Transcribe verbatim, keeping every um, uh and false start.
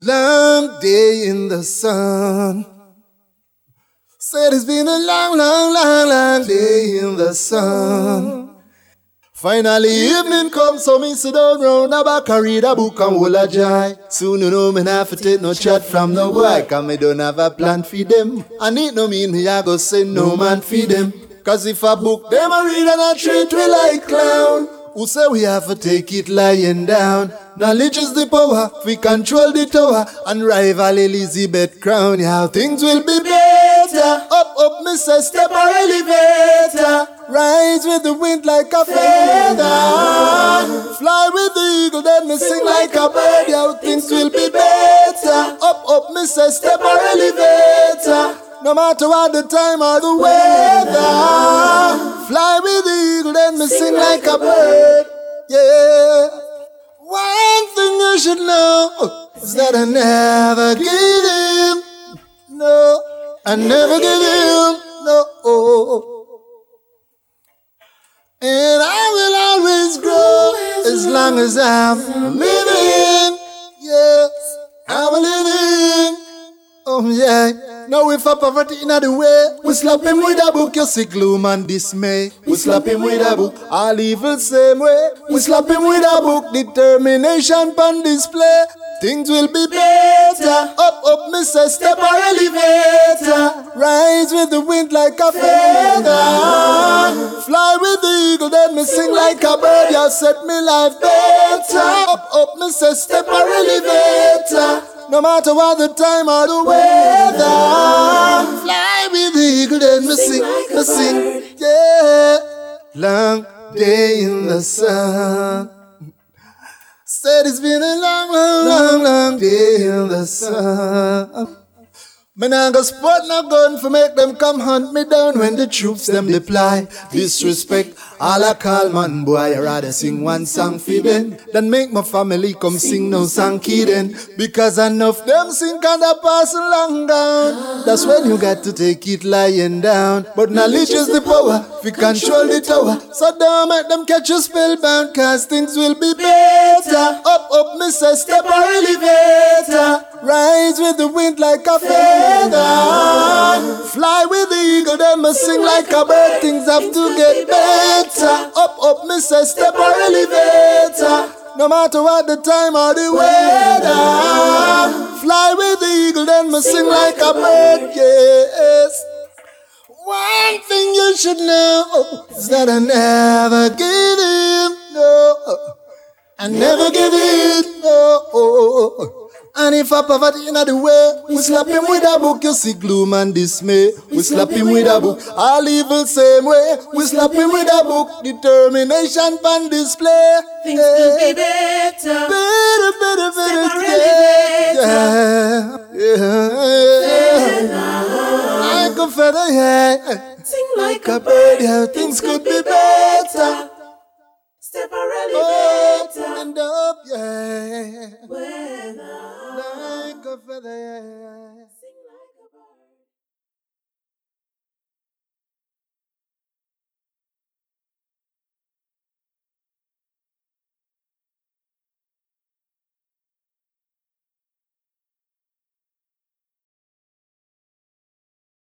Long day in the sun. Said it's been a long, long, long, long day in the sun. Finally evening comes, so me sit down round the back and read a book and hold a joy. Soon you know me not have to take no chat from no boy, cause me don't have a plan for them. And it no mean me I go say no man feed them. Cause if a book them a read and a treat we like clown. Who say we have to take it lying down? Knowledge is the power, we control the tower and rival Elizabeth crown. Yeah, things will be better. Up, up, me say step or elevator. Rise with the wind like a feather. Fly with the eagle, then me sing like a bird. Yeah, things will be better. Up, up, me say step or elevator. No matter what the time or the weather. Fly with the eagle, then me sing like a bird. Yeah. One thing you should know is that I never give in. No, I never give in. No. And I will always grow as long as I'm living. Yes, I'm living. Oh yeah. Now if a poverty in the way, we slap him with a book, you see gloom and dismay. We slap him with a book, all evil same way. We slap him with a book, determination pan display. Things will be better. Up, up, me say step or elevator. Rise with the wind like a feather. Fly with the eagle, then me sing like a bird. You set me life better. Up, up, me say step or elevator. No matter what the time or the weather. Fly with the eagle, then me sing, me sing. Yeah. Long day in the sun. Said it's been a long, long, long, long day in the sun. Me nah go spot no gun for make them come hunt me down when the troops them deploy. Disrespect, all I call man boy. I rather sing one song for them than make my family come sing no song kid. Because enough them sing kinda pass along down. That's when you got to take it lying down. But knowledge is the power, we control the tower. So don't make them catch you spellbound, cause things will be better. Up, up, me say step or elevator. Rise with the wind like a feather. Fly with the eagle, then me sing like a bird. Things have to get better. Up, up, me say step or elevator. No matter what the time or the weather. Fly with the eagle, then me sing like a bird. Yes. One thing you should know is that I never give in. No, I never give in. No. And if a poverty in the way, we slap him with a book, you see gloom and dismay. We slap him with a book, all evil same way. We slap him with a book, determination pan display. Things could be better. Better, better, better, yeah. Yeah, yeah. Like a feather, yeah. Sing like a bird, yeah. Things could be better. Step or elevator. And up, yeah. Weather. Like a feather, yeah.